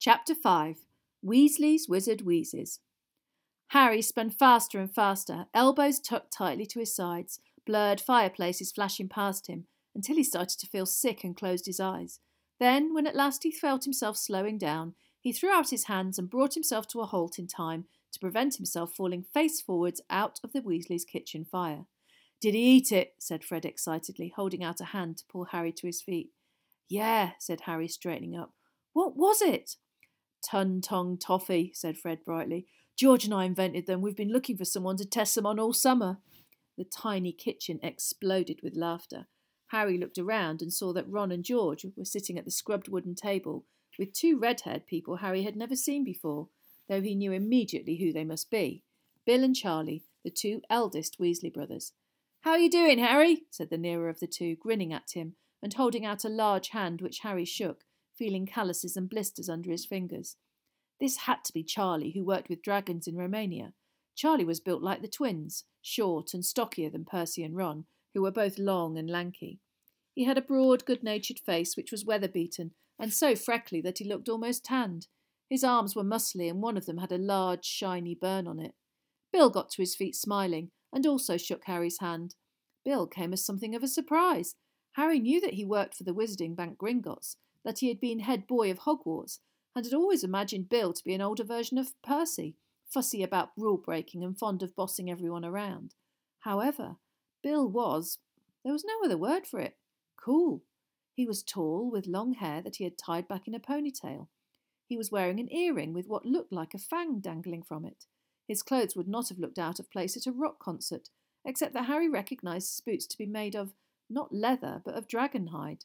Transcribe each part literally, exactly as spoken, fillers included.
Chapter five. Weasley's Wizard Wheezes. Harry spun faster and faster, elbows tucked tightly to his sides, blurred fireplaces flashing past him, until he started to feel sick and closed his eyes. Then, when at last he felt himself slowing down, he threw out his hands and brought himself to a halt in time to prevent himself falling face forwards out of the Weasleys' kitchen fire. "Did he eat it?" said Fred excitedly, holding out a hand to pull Harry to his feet. "Yeah," said Harry, straightening up. "What was it?" "Tun-tong toffee," said Fred brightly. "George and I invented them. We've been looking for someone to test them on all summer." The tiny kitchen exploded with laughter. Harry looked around and saw that Ron and George were sitting at the scrubbed wooden table with two red-haired people Harry had never seen before, though he knew immediately who they must be. Bill and Charlie, the two eldest Weasley brothers. "How are you doing, Harry?" said the nearer of the two, grinning at him and holding out a large hand which Harry shook, feeling calluses and blisters under his fingers. This had to be Charlie, who worked with dragons in Romania. Charlie was built like the twins, short and stockier than Percy and Ron, who were both long and lanky. He had a broad, good-natured face which was weather-beaten and so freckly that he looked almost tanned. His arms were muscly and one of them had a large, shiny burn on it. Bill got to his feet smiling and also shook Harry's hand. Bill came as something of a surprise. Harry knew that he worked for the Wizarding Bank Gringotts, that he had been head boy of Hogwarts, and had always imagined Bill to be an older version of Percy, fussy about rule-breaking and fond of bossing everyone around. However, Bill was, there was no other word for it, cool. He was tall, with long hair that he had tied back in a ponytail. He was wearing an earring with what looked like a fang dangling from it. His clothes would not have looked out of place at a rock concert, except that Harry recognised his boots to be made of, not leather, but of dragon hide.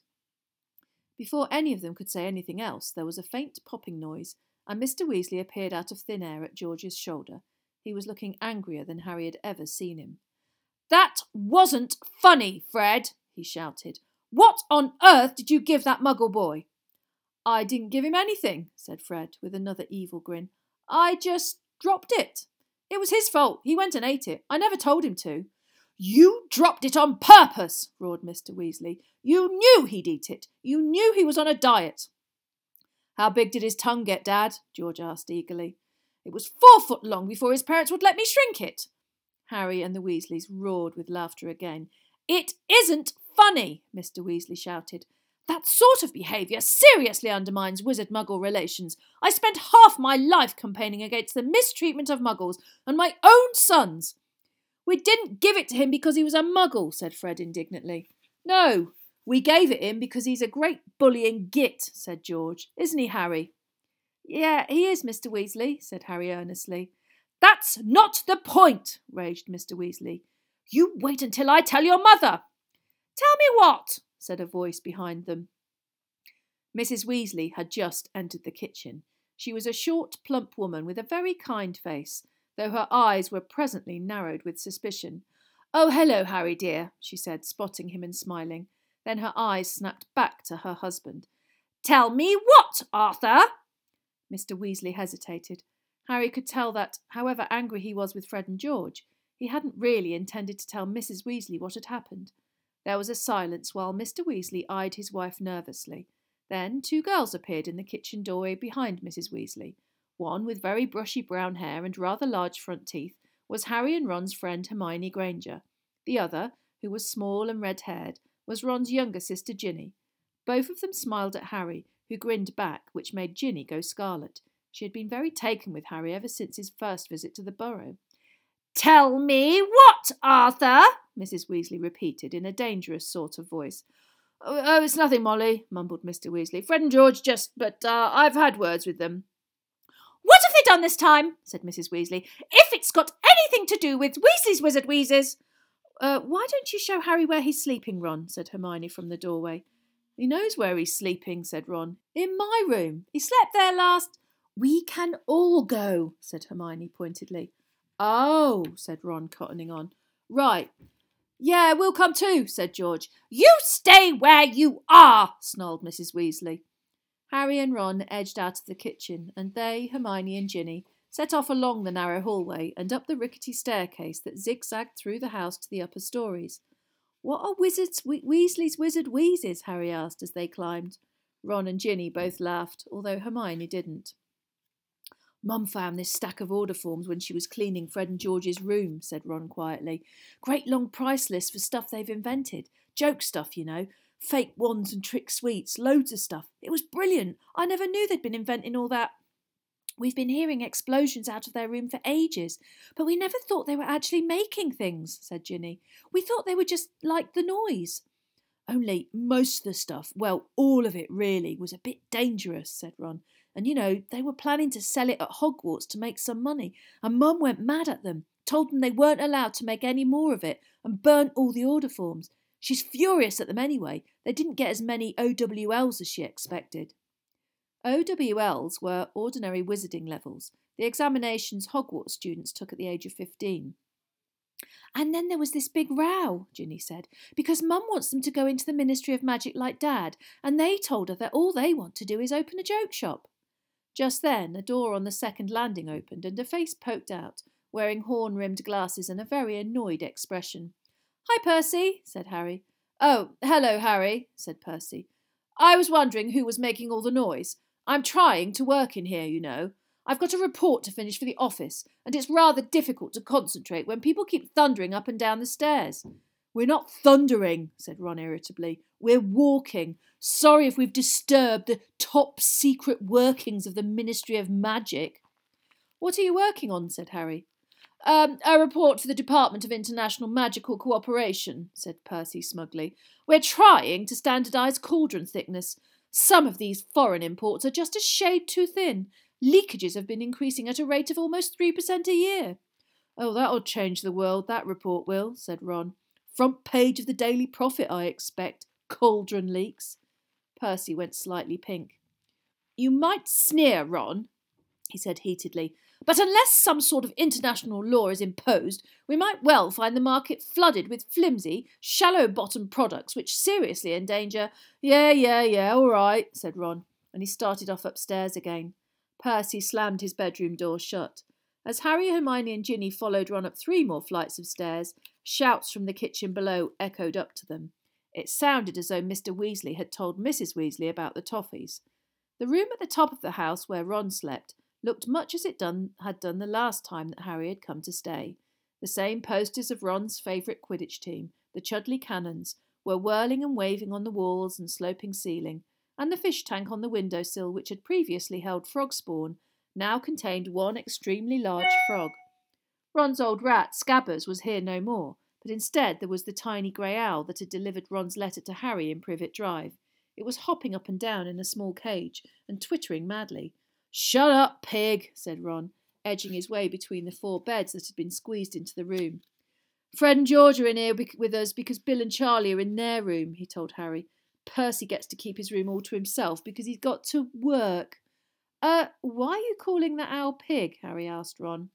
Before any of them could say anything else, there was a faint popping noise, and Mister Weasley appeared out of thin air at George's shoulder. He was looking angrier than Harry had ever seen him. "That wasn't funny, Fred," he shouted. "What on earth did you give that Muggle boy?" "I didn't give him anything," said Fred, with another evil grin. "I just dropped it. It was his fault. He went and ate it. I never told him to." "You dropped it on purpose," roared Mister Weasley. "You knew he'd eat it. You knew he was on a diet." "How big did his tongue get, Dad?" George asked eagerly. "It was four foot long before his parents would let me shrink it." Harry and the Weasleys roared with laughter again. "It isn't funny," Mister Weasley shouted. "That sort of behaviour seriously undermines Wizard-Muggle relations. I spent half my life campaigning against the mistreatment of Muggles and my own sons." "We didn't give it to him because he was a Muggle," said Fred indignantly. "No, we gave it him because he's a great bullying git," said George. "Isn't he, Harry?" "Yeah, he is, Mister Weasley," said Harry earnestly. "That's not the point," raged Mister Weasley. "You wait until I tell your mother." "Tell me what?" said a voice behind them. Missus Weasley had just entered the kitchen. She was a short, plump woman with a very kind face, though her eyes were presently narrowed with suspicion. "Oh, hello, Harry dear," she said, spotting him and smiling. Then her eyes snapped back to her husband. "Tell me what, Arthur?" Mister Weasley hesitated. Harry could tell that, however angry he was with Fred and George, he hadn't really intended to tell Missus Weasley what had happened. There was a silence while Mister Weasley eyed his wife nervously. Then two girls appeared in the kitchen doorway behind Missus Weasley. One, with very brushy brown hair and rather large front teeth, was Harry and Ron's friend Hermione Granger. The other, who was small and red-haired, was Ron's younger sister Ginny. Both of them smiled at Harry, who grinned back, which made Ginny go scarlet. She had been very taken with Harry ever since his first visit to the Burrow. "Tell me what, Arthur?" Missus Weasley repeated in a dangerous sort of voice. "Oh, oh it's nothing, Molly," mumbled Mister Weasley. "Fred and George just, but uh, I've had words with them." "What have they done this time?" said Missus Weasley. "If it's got anything to do with Weasley's Wizard Wheezes." Uh, why don't you show Harry where he's sleeping, Ron?" said Hermione from the doorway. "He knows where he's sleeping," said Ron. "In my room. He slept there last—" "We can all go," said Hermione pointedly. "Oh," said Ron, cottoning on. "Right. Yeah, we'll come too," said George. "You stay where you are," snarled Missus Weasley. Harry and Ron edged out of the kitchen, and they, Hermione and Ginny, set off along the narrow hallway and up the rickety staircase that zigzagged through the house to the upper stories. "What are Wizards we- Weasley's Wizard Wheezes?" Harry asked as they climbed. Ron and Ginny both laughed, although Hermione didn't. Mum found this stack of order forms when she was cleaning Fred and George's room, said Ron quietly. Great long price lists for stuff they've invented. Joke stuff, you know. Fake wands and trick sweets, loads of stuff. It was brilliant. I never knew they'd been inventing all that. We've been hearing explosions out of their room for ages, but we never thought they were actually making things, said Ginny. We thought they were just like the noise. Only most of the stuff, well, all of it really, was a bit dangerous, said Ron. And, you know, they were planning to sell it at Hogwarts to make some money, and Mum went mad at them, told them they weren't allowed to make any more of it, and burnt all the order forms. She's furious at them anyway. They didn't get as many O W Ls as she expected. O W Ls were ordinary wizarding levels, the examinations Hogwarts students took at the age of fifteen. And then there was this big row, Ginny said, because Mum wants them to go into the Ministry of Magic like Dad, and they told her that all they want to do is open a joke shop. Just then, a door on the second landing opened, and a face poked out, wearing horn-rimmed glasses and a very annoyed expression. "Hi, Percy," said Harry. "Oh, hello, Harry," said Percy. "I was wondering who was making all the noise. I'm trying to work in here, you know. I've got a report to finish for the office, and it's rather difficult to concentrate when people keep thundering up and down the stairs." "We're not thundering," said Ron irritably. "We're walking. Sorry if we've disturbed the top-secret workings of the Ministry of Magic." "What are you working on?" said Harry. Um, a report for the Department of International Magical Cooperation, said Percy smugly. "We're trying to standardise cauldron thickness. Some of these foreign imports are just a shade too thin. Leakages have been increasing at a rate of almost three percent a year." "Oh, that'll change the world, that report will," said Ron. "Front page of the Daily Prophet, I expect. Cauldron leaks." Percy went slightly pink. "You might sneer, Ron," he said heatedly, "but unless some sort of international law is imposed, we might well find the market flooded with flimsy, shallow-bottomed products which seriously endanger—" "Yeah, yeah, yeah, all right," said Ron, and he started off upstairs again. Percy slammed his bedroom door shut. As Harry, Hermione and Ginny followed Ron up three more flights of stairs, shouts from the kitchen below echoed up to them. It sounded as though Mister Weasley had told Missus Weasley about the toffees. The room at the top of the house where Ron slept looked much as it done, had done the last time that Harry had come to stay. The same posters of Ron's favourite Quidditch team, the Chudley Cannons, were whirling and waving on the walls and sloping ceiling, and the fish tank on the window-sill, which had previously held frog spawn, now contained one extremely large frog. Ron's old rat, Scabbers, was here no more, but instead there was the tiny grey owl that had delivered Ron's letter to Harry in Privet Drive. It was hopping up and down in a small cage and twittering madly. "Shut up, pig," said Ron, edging his way between the four beds that had been squeezed into the room. "Fred and George are in here with us because Bill and Charlie are in their room," he told Harry. "Percy gets to keep his room all to himself because he's got to work." Uh, why are you calling the owl pig?" Harry asked Ron.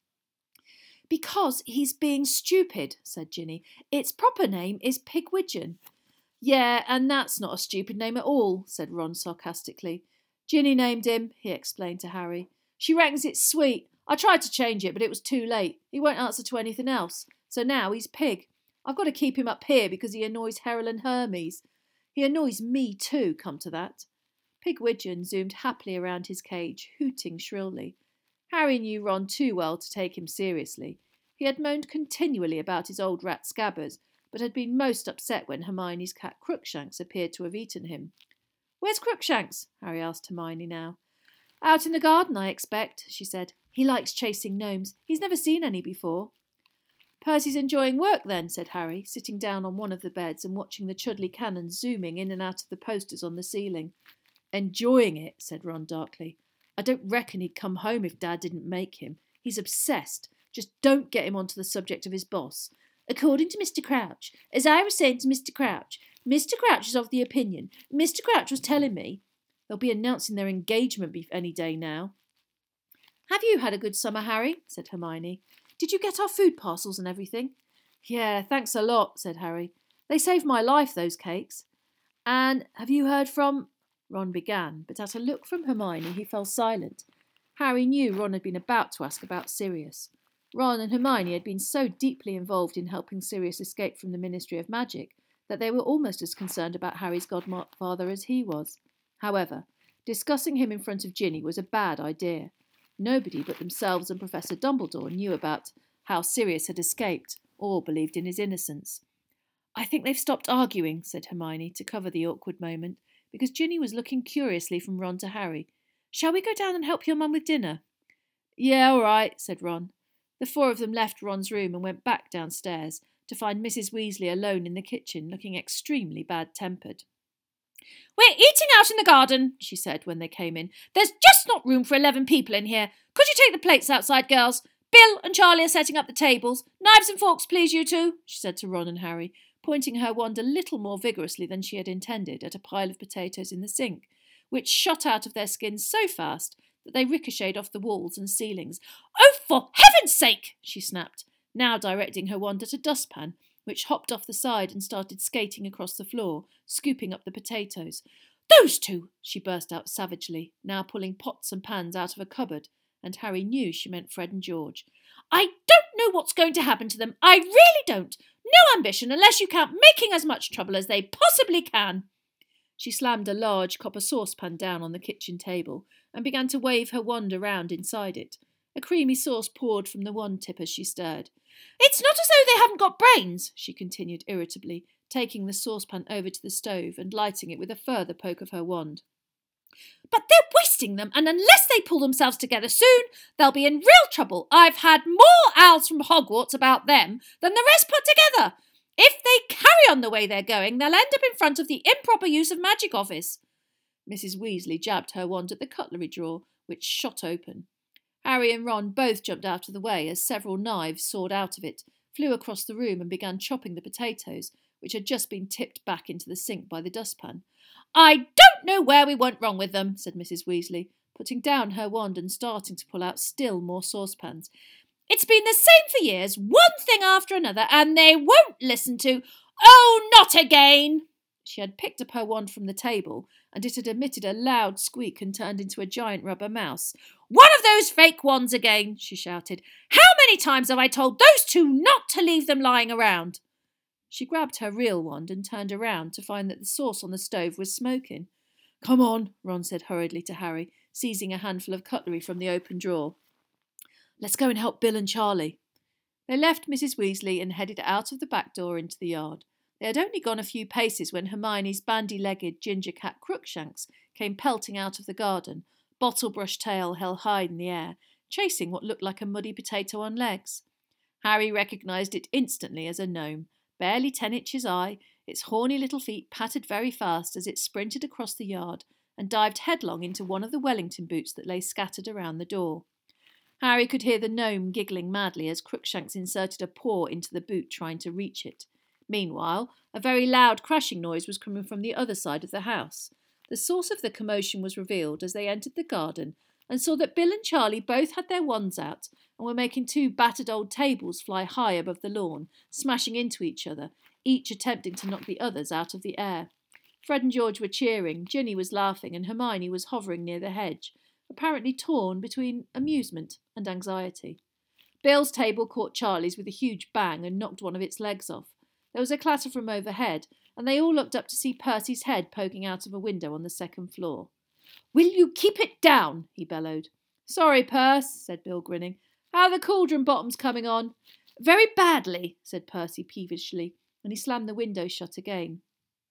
"Because he's being stupid," said Ginny. "Its proper name is Pigwidgeon." "Yeah, and that's not a stupid name at all," said Ron sarcastically. "Ginny named him," he explained to Harry. "She reckons it's sweet. I tried to change it, but it was too late. He won't answer to anything else. So now he's Pig. I've got to keep him up here because he annoys Herrill and Hermes. He annoys me too, come to that." Pigwidgeon zoomed happily around his cage, hooting shrilly. Harry knew Ron too well to take him seriously. He had moaned continually about his old rat Scabbers, but had been most upset when Hermione's cat Crookshanks appeared to have eaten him. "Where's Crookshanks?" Harry asked Hermione now. "Out in the garden, I expect," she said. "He likes chasing gnomes. He's never seen any before." "Percy's enjoying work then," said Harry, sitting down on one of the beds and watching the Chudley Cannons zooming in and out of the posters on the ceiling. "Enjoying it," said Ron darkly. "I don't reckon he'd come home if Dad didn't make him. He's obsessed. Just don't get him onto the subject of his boss. According to Mister Crouch, as I was saying to Mister Crouch, Mister Crouch is of the opinion. Mister Crouch was telling me they'll be announcing their engagement any day now." "Have you had a good summer, Harry?" said Hermione. "Did you get our food parcels and everything?" "Yeah, thanks a lot," said Harry. "They saved my life, those cakes." "And have you heard from—" Ron began, but at a look from Hermione he fell silent. Harry knew Ron had been about to ask about Sirius. Ron and Hermione had been so deeply involved in helping Sirius escape from the Ministry of Magic that they were almost as concerned about Harry's godfather as he was. However, discussing him in front of Ginny was a bad idea. Nobody but themselves and Professor Dumbledore knew about how Sirius had escaped, or believed in his innocence. "I think they've stopped arguing," said Hermione, to cover the awkward moment, because Ginny was looking curiously from Ron to Harry. "Shall we go down and help your mum with dinner?" "Yeah, all right," said Ron. The four of them left Ron's room and went back downstairs, to find Missus Weasley alone in the kitchen, looking extremely bad-tempered. "We're eating out in the garden," she said when they came in. "There's just not room for eleven people in here. Could you take the plates outside, girls? Bill and Charlie are setting up the tables. Knives and forks, please, you two," she said to Ron and Harry, pointing her wand a little more vigorously than she had intended at a pile of potatoes in the sink, which shot out of their skins so fast that they ricocheted off the walls and ceilings. "Oh, for heaven's sake!" she snapped, now directing her wand at a dustpan, which hopped off the side and started skating across the floor, scooping up the potatoes. "Those two!" she burst out savagely, now pulling pots and pans out of a cupboard, and Harry knew she meant Fred and George. "I don't know what's going to happen to them. I really don't. No ambition unless you count making as much trouble as they possibly can." She slammed a large copper saucepan down on the kitchen table and began to wave her wand around inside it. A creamy sauce poured from the wand tip as she stirred. "It's not as though they haven't got brains," she continued irritably, taking the saucepan over to the stove and lighting it with a further poke of her wand. "But they're wasting them, and unless they pull themselves together soon, they'll be in real trouble. I've had more owls from Hogwarts about them than the rest put together. If they carry on the way they're going, they'll end up in front of the improper use of magic office." Missus Weasley jabbed her wand at the cutlery drawer, which shot open. Harry and Ron both jumped out of the way as several knives soared out of it, flew across the room and began chopping the potatoes, which had just been tipped back into the sink by the dustpan. "I don't know where we went wrong with them," said Missus Weasley, putting down her wand and starting to pull out still more saucepans. "It's been the same for years, one thing after another, and they won't listen to... Oh, not again!" She had picked up her wand from the table, and it had emitted a loud squeak and turned into a giant rubber mouse. "One of those fake wands again," she shouted. "How many times have I told those two not to leave them lying around?" She grabbed her real wand and turned around to find that the sauce on the stove was smoking. "Come on," Ron said hurriedly to Harry, seizing a handful of cutlery from the open drawer. "Let's go and help Bill and Charlie." They left Missus Weasley and headed out of the back door into the yard. They had only gone a few paces when Hermione's bandy-legged ginger cat Crookshanks came pelting out of the garden, bottle-brush tail held high in the air, chasing what looked like a muddy potato on legs. Harry recognised it instantly as a gnome, barely ten inches high. Its horny little feet pattered very fast as it sprinted across the yard and dived headlong into one of the Wellington boots that lay scattered around the door. Harry could hear the gnome giggling madly as Crookshanks inserted a paw into the boot trying to reach it. Meanwhile, a very loud crashing noise was coming from the other side of the house. The source of the commotion was revealed as they entered the garden and saw that Bill and Charlie both had their wands out and were making two battered old tables fly high above the lawn, smashing into each other, each attempting to knock the others out of the air. Fred and George were cheering, Ginny was laughing, and Hermione was hovering near the hedge, apparently torn between amusement and anxiety. Bill's table caught Charlie's with a huge bang and knocked one of its legs off. There was a clatter from overhead, and they all looked up to see Percy's head poking out of a window on the second floor. "Will you keep it down?" he bellowed. "Sorry, Percy," said Bill, grinning. "How are the cauldron bottoms coming on?" "Very badly," said Percy peevishly, and he slammed the window shut again.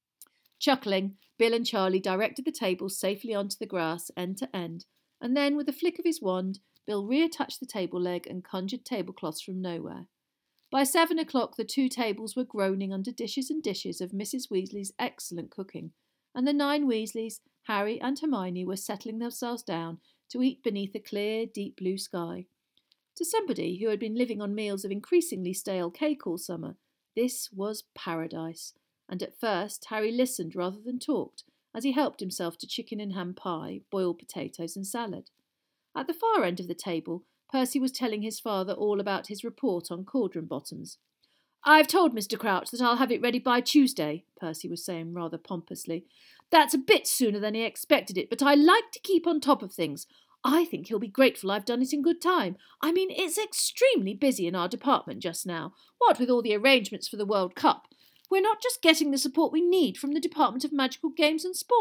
Chuckling, Bill and Charlie directed the table safely onto the grass, end to end, and then, with a flick of his wand, Bill reattached the table leg and conjured tablecloths from nowhere. By seven o'clock the two tables were groaning under dishes and dishes of Missus Weasley's excellent cooking, and the nine Weasleys, Harry and Hermione, were settling themselves down to eat beneath a clear, deep blue sky. To somebody who had been living on meals of increasingly stale cake all summer, this was paradise, and at first Harry listened rather than talked as he helped himself to chicken and ham pie, boiled potatoes and salad. At the far end of the table, Percy was telling his father all about his report on cauldron bottoms. "I've told Mister Crouch that I'll have it ready by Tuesday," Percy was saying rather pompously. "That's a bit sooner than he expected it, but I like to keep on top of things. I think he'll be grateful I've done it in good time. I mean, it's extremely busy in our department just now, what with all the arrangements for the World Cup. We're not just getting the support we need from the Department of Magical Games and Sports.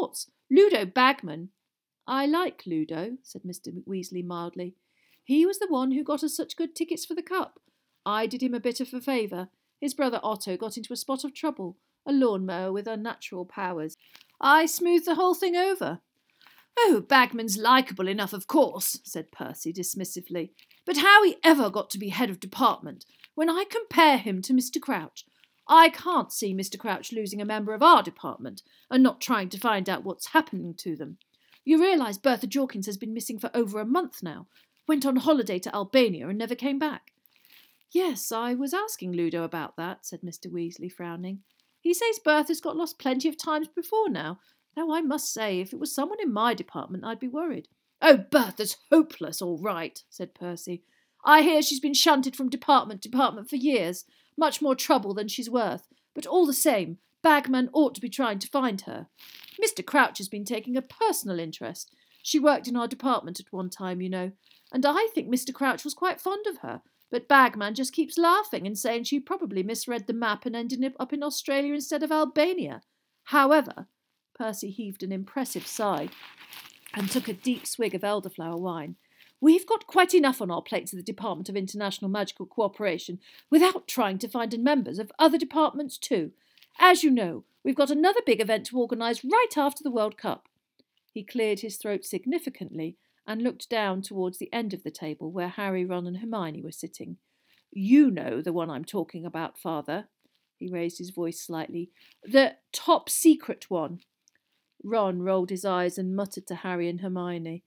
Ludo Bagman. I like Ludo, said Mister Weasley mildly. He was the one who got us such good tickets for the Cup. I did him a bit of a favour. His brother Otto got into a spot of trouble, a lawnmower with unnatural powers. I smoothed the whole thing over. Oh, Bagman's likeable enough, of course, said Percy dismissively. But how he ever got to be head of department, when I compare him to Mister Crouch, I can't see Mister Crouch losing a member of our department and not trying to find out what's happening to them. You realise Bertha Jorkins has been missing for over a month now, went on holiday to Albania and never came back. Yes, I was asking Ludo about that, said Mister Weasley, frowning. He says Bertha's got lost plenty of times before now, though I must say if it was someone in my department I'd be worried. Oh, Bertha's hopeless, all right, said Percy. I hear she's been shunted from department to department for years, much more trouble than she's worth, but all the same, Bagman ought to be trying to find her. Mister Crouch has been taking a personal interest. She worked in our department at one time, you know, and I think Mister Crouch was quite fond of her, but Bagman just keeps laughing and saying she probably misread the map and ended up in Australia instead of Albania. However, Percy heaved an impressive sigh and took a deep swig of elderflower wine. We've got quite enough on our plates at the Department of International Magical Cooperation without trying to find members of other departments too. As you know, we've got another big event to organise right after the World Cup. He cleared his throat significantly and looked down towards the end of the table where Harry, Ron and Hermione were sitting. You know the one I'm talking about, Father. He raised his voice slightly. The top secret one. Ron rolled his eyes and muttered to Harry and Hermione.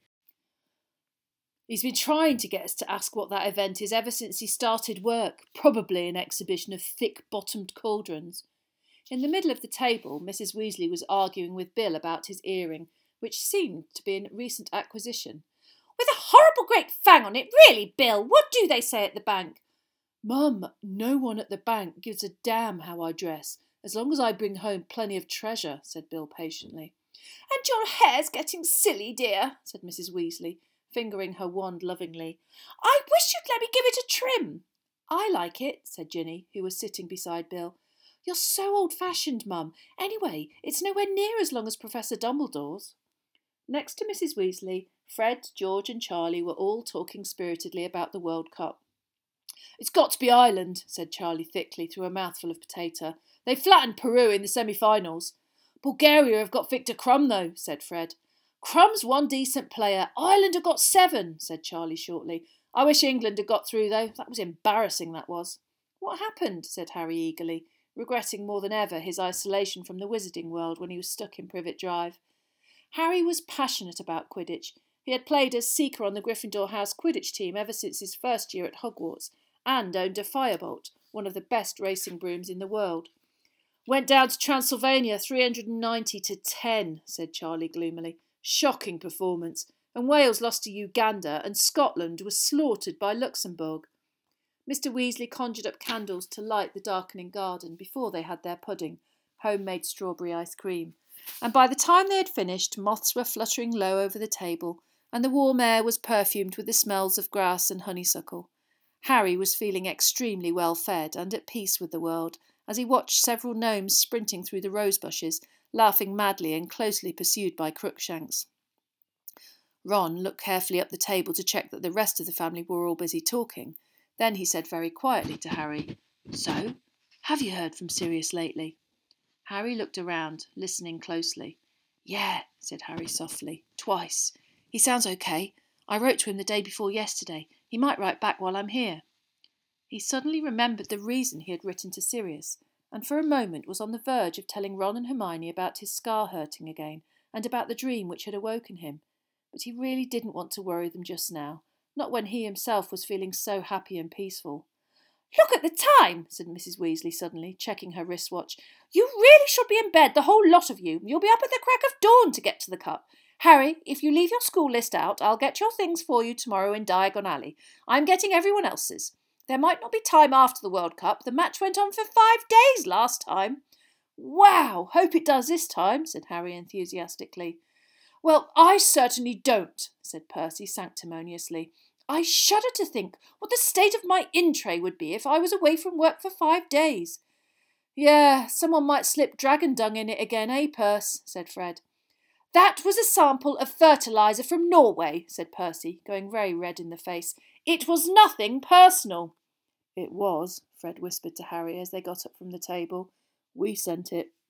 He's been trying to get us to ask what that event is ever since he started work, probably an exhibition of thick-bottomed cauldrons. In the middle of the table, Missus Weasley was arguing with Bill about his earring, which seemed to be a recent acquisition. With a horrible great fang on it, really, Bill, what do they say at the bank? Mum, no one at the bank gives a damn how I dress, as long as I bring home plenty of treasure, said Bill patiently. And your hair's getting silly, dear, said Missus Weasley, fingering her wand lovingly. I wish you'd let me give it a trim. I like it, said Ginny, who was sitting beside Bill. You're so old-fashioned, Mum. Anyway, it's nowhere near as long as Professor Dumbledore's. Next to Missus Weasley, Fred, George and Charlie were all talking spiritedly about the World Cup. It's got to be Ireland, said Charlie thickly through a mouthful of potato. They flattened Peru in the semi-finals. Bulgaria have got Victor Crumb, though, said Fred. Crumb's one decent player. Ireland have got seven, said Charlie shortly. I wish England had got through, though. That was embarrassing, that was. What happened? Said Harry eagerly, regretting more than ever his isolation from the wizarding world when he was stuck in Privet Drive. Harry was passionate about Quidditch. He had played as Seeker on the Gryffindor House Quidditch team ever since his first year at Hogwarts, and owned a Firebolt, one of the best racing brooms in the world. Went down to Transylvania three hundred ninety to ten, said Charlie gloomily. Shocking performance. And Wales lost to Uganda, and Scotland was slaughtered by Luxembourg. Mister Weasley conjured up candles to light the darkening garden before they had their pudding, homemade strawberry ice cream. And by the time they had finished, moths were fluttering low over the table, and the warm air was perfumed with the smells of grass and honeysuckle. Harry was feeling extremely well fed and at peace with the world, as he watched several gnomes sprinting through the rose bushes, laughing madly and closely pursued by Crookshanks. Ron looked carefully up the table to check that the rest of the family were all busy talking. Then he said very quietly to Harry, So, have you heard from Sirius lately? Harry looked around, listening closely. Yeah, said Harry softly, twice. He sounds okay. I wrote to him the day before yesterday. He might write back while I'm here. He suddenly remembered the reason he had written to Sirius, and for a moment was on the verge of telling Ron and Hermione about his scar hurting again, and about the dream which had awoken him. But he really didn't want to worry them just now, not when he himself was feeling so happy and peaceful. Look at the time, said Missus Weasley suddenly, checking her wristwatch. You really should be in bed, the whole lot of you. You'll be up at the crack of dawn to get to the Cup. Harry, if you leave your school list out, I'll get your things for you tomorrow in Diagon Alley. I'm getting everyone else's. There might not be time after the World Cup. The match went on for five days last time. Wow, hope it does this time, said Harry enthusiastically. Well, I certainly don't, said Percy sanctimoniously. I shudder to think what the state of my in-tray would be if I was away from work for five days. Yeah, someone might slip dragon dung in it again, eh, Perce? Said Fred. That was a sample of fertiliser from Norway, said Percy, going very red in the face. It was nothing personal. It was, Fred whispered to Harry as they got up from the table. We sent it.